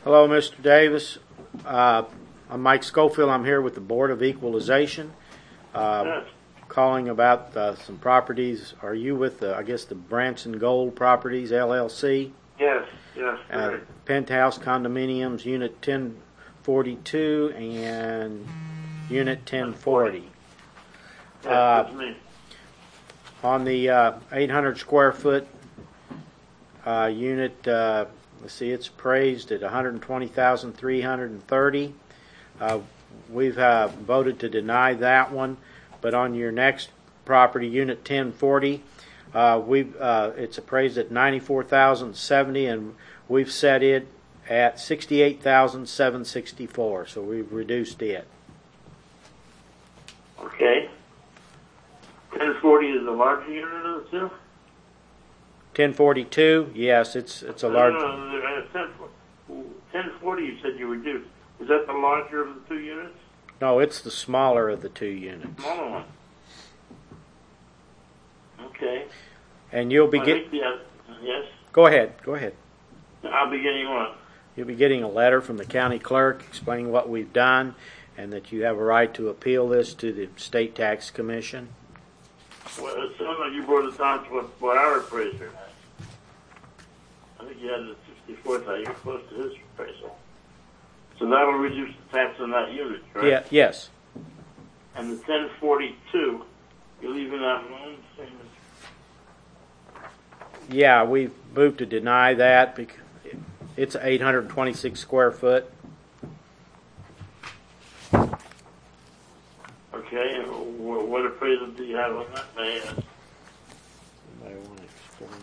Hello, Mr. Davis. I'm Mike Schofield. I'm here with the Board of Equalization. Yes. Calling about some properties. Are you with, the Branson Gold Properties, LLC? Yes. Penthouse Condominiums, Unit 1042 and Unit 1040. Yes, that's me. On the 800 square foot unit, let's see, it's appraised at $120,330. We've voted to deny that one, but on your next property, Unit 1040, it's appraised at $94,070, and we've set it at $68,764. So we've reduced it. Okay. 1040 is a larger unit of the two? 1042, yes, it's a large. No, 1040 you said you reduced. Is that the larger of the two units? No, it's the smaller of the two units. Smaller one. Okay. And you'll be getting. Yes? Go ahead. I'll be getting what? You'll be getting a letter from the county clerk explaining what we've done and that you have a right to appeal this to the State Tax Commission. Well, it sounds like you brought it down to what our appraiser had. I think you had it at 64,000. You're close to his appraisal. So that'll reduce the tax on that unit, right? Yeah. Yes. And the 1042, you're leaving that alone? Yeah, we've moved to deny that because it's 826 square foot. Okay, and what appraisal do you have on that, may I ask? Somebody want to explain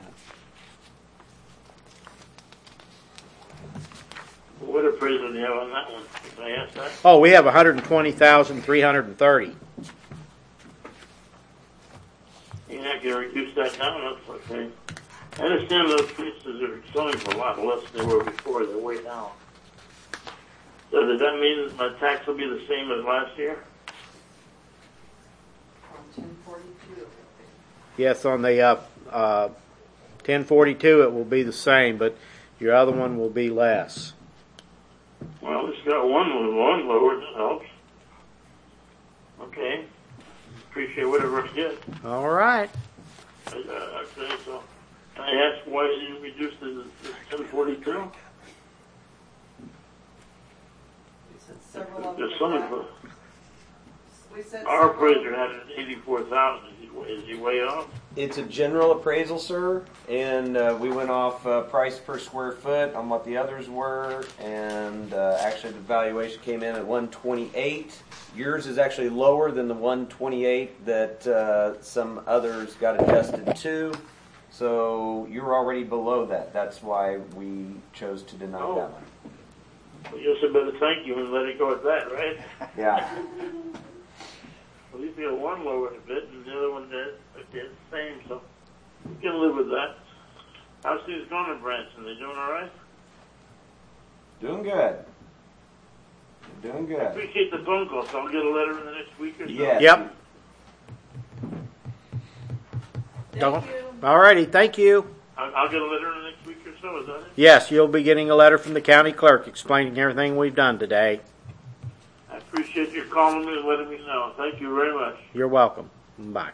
that? What appraisal do you have on that one? Can I ask that? Oh, we have 120,330. You're not going to reduce that down? That's okay. I understand those pieces are selling for a lot less than they were before. They're way down. So does that mean that my tax will be the same as last year? 1042. Yes, on the 1042 it will be the same, but your other one will be less. Well, it's got one lower. That helps. Okay. Appreciate whatever I get. All right. Okay, so can I ask why you reduced the 1042? There's some. Our appraiser had it at 84,000. Is he way off? It's a general appraisal, sir, and we went off price per square foot on what the others were, and actually the valuation came in at 128. Yours is actually lower than the 128 that some others got adjusted to, so you're already below that. That's why we chose to deny that one. Well, you also better thank you and let it go at that, right? Yeah. At least we got one lowered a bit, and the other one did. Okay, it's the same, so we can live with that. How's things going in Branson? They doing all right? Doing good. Doing I good. appreciate the phone call, so I'll get a letter in the next week or so. Yes. Yep. Thank you. All righty. Thank you. I'll get a letter in the next week or so, is that it? Yes, you'll be getting a letter from the county clerk explaining everything we've done today. I appreciate you calling me and letting me know. Thank you very much. You're welcome. Bye.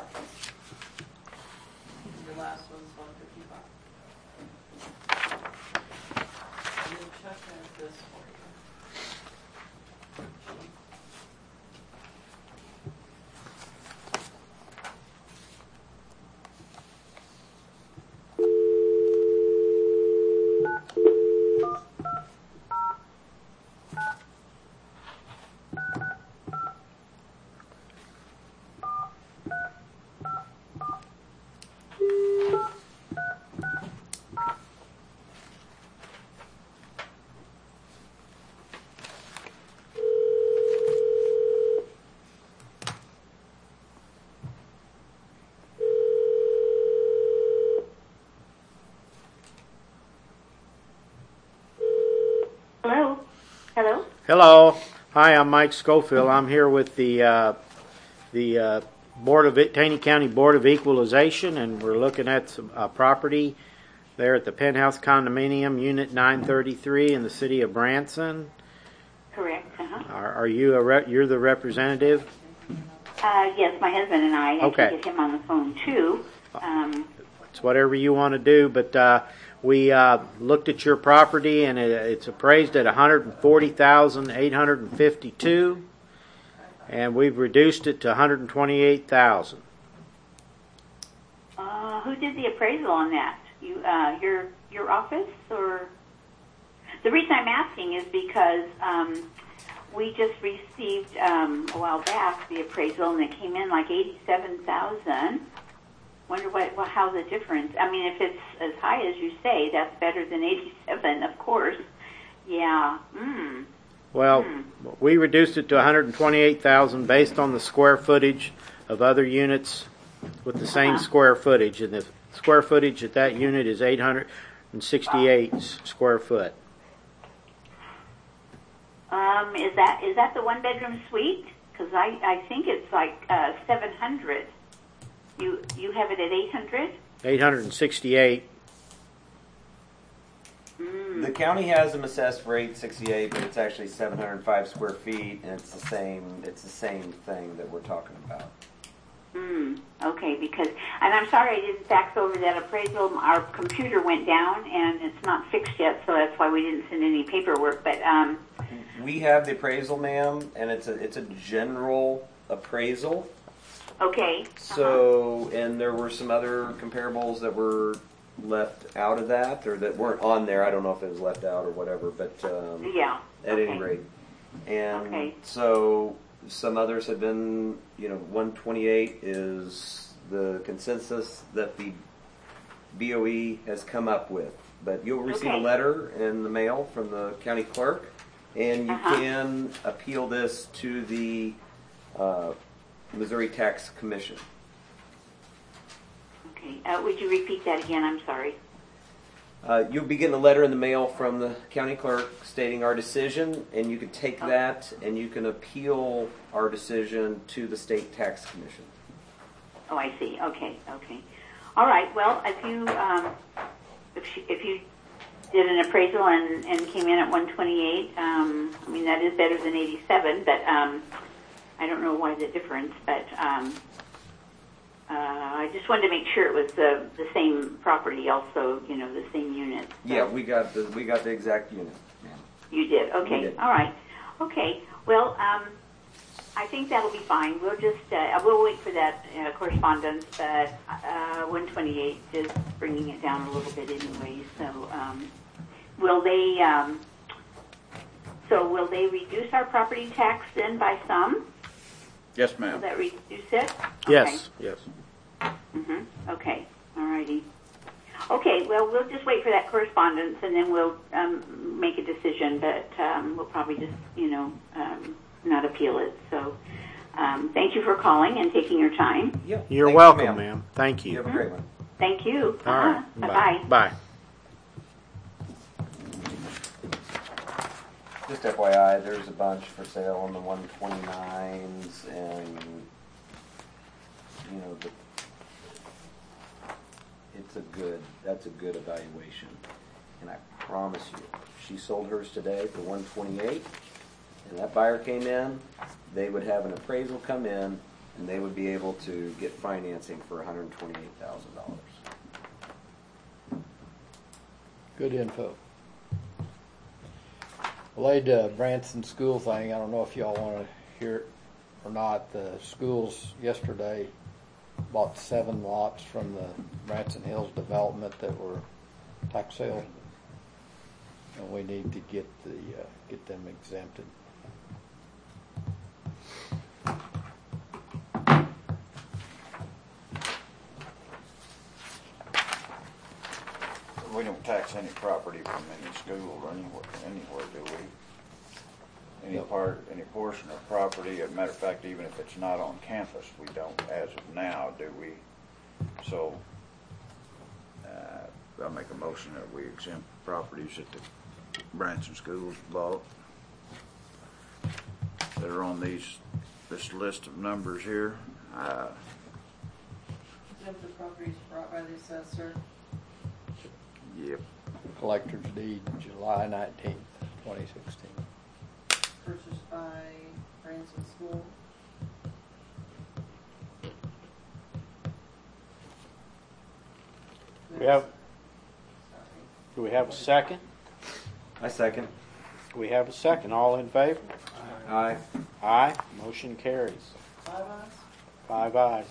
Your last one's 155. And then Chuck has this for you. Hello. Hi, I'm Mike Schofield. I'm here with the Taney County Board of Equalization, and we're looking at some property there at the Penthouse Condominium, Unit 933 in the city of Branson. Correct. Uh-huh. Are you you're the representative? Yes, my husband and I. Okay. I can get him on the phone too. It's whatever you want to do, but we looked at your property and it's appraised at $140,852, and we've reduced it to $128,000. Who did the appraisal on that? You, your office, or? The reason I'm asking is because we just received a while back the appraisal, and it came in like $87,000. Wonder how the difference. I mean, if it's as high as you say, that's better than 87, of course. Yeah. Well, we reduced it to $128,000 based on the square footage of other units with the same square footage, and the square footage at that unit is 868 square foot. Is that the one bedroom suite? Because I think it's like 700. You have it at 800? 868. The county has them assessed for 868, but it's actually 705 square feet, and it's the same thing that we're talking about. Okay, and I'm sorry I didn't fax over that appraisal. Our computer went down, and it's not fixed yet, so that's why we didn't send any paperwork. But we have the appraisal, ma'am, and it's a general appraisal. Okay. So, and there were some other comparables that were left out of that, or that weren't on there. I don't know if it was left out or whatever, but yeah. At any rate, and so some others have been, 128 is the consensus that the BOE has come up with. But you'll receive a letter in the mail from the county clerk, and you can appeal this to the Missouri Tax Commission. Okay. Would you repeat that again? I'm sorry. You'll be getting a letter in the mail from the county clerk stating our decision, and you can take that and you can appeal our decision to the state tax commission. Oh, I see. Okay. All right. Well, if you did an appraisal and came in at 128, I mean that is better than 87, but I don't know why the difference, but I just wanted to make sure it was the same property, also, the same unit. So. Yeah, we got the exact unit. You did. Okay. We did. All right. Okay. Well, I think that'll be fine. We'll just we'll wait for that correspondence. But 128 is bringing it down a little bit anyway. So will they reduce our property tax then by some? Yes, ma'am. Will that reduce it? Yes, yes. Okay. All righty. Okay, well, we'll just wait for that correspondence, and then we'll make a decision, but we'll probably just, not appeal it. So thank you for calling and taking your time. Yeah. You're Thanks, welcome, ma'am. Thank You you. have a great one. Thank you. All right. Bye-bye. Bye. Just FYI, there's a bunch for sale on the 129s, and that's a good evaluation. And I promise you, she sold hers today for 128, and that buyer came in, they would have an appraisal come in, and they would be able to get financing for $128,000. Good info. Related to Branson school thing, I don't know if y'all want to hear it or not. The schools yesterday bought 7 lots from the Branson Hills development that were tax sale, and we need to get them exempted. We don't tax any property from any school or anywhere, do we? Any portion of property, as a matter of fact, even if it's not on campus, we don't as of now, do we? So, I'll make a motion that we exempt properties that the Branson schools bought that are on this list of numbers here. Exempt the properties brought by the assessor. Yep. Collector's deed, July 19th, 2016. Purchased by Branson School. We have, Sorry. do we have a second? I second. We have a second. All in favor? Aye. Aye. Motion carries. 5 ayes? 5 ayes.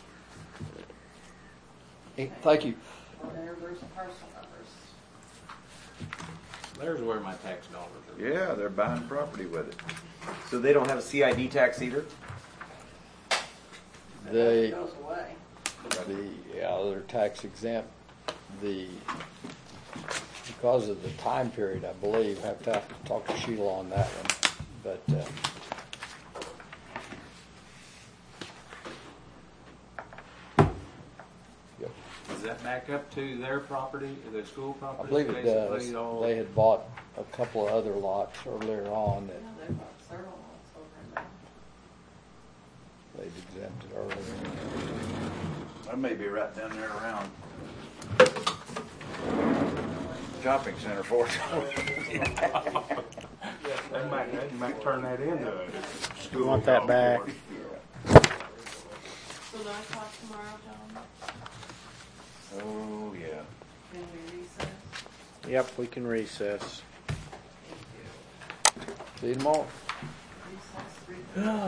Hey, thank you. There's the parcel numbers. There's where my tax dollars are. Yeah, they're buying property with it. So they don't have a CID tax either? They, It goes away. they're tax exempt. Because of the time period, I believe, have to talk to Sheila on that one. But, yep, Does that back up to their property, their school I property? believe it does. Basically, all- They had bought a couple of other lots earlier on that Yeah, they've got several lots over in there. they'd exempted earlier. That may be right down there around shopping center for it. They might turn that into a school. You want that golf back? course. So do I talk tomorrow, John? Oh, yeah. Can we recess? Yep, we can recess. Thank you. See you tomorrow. Recess 3:30.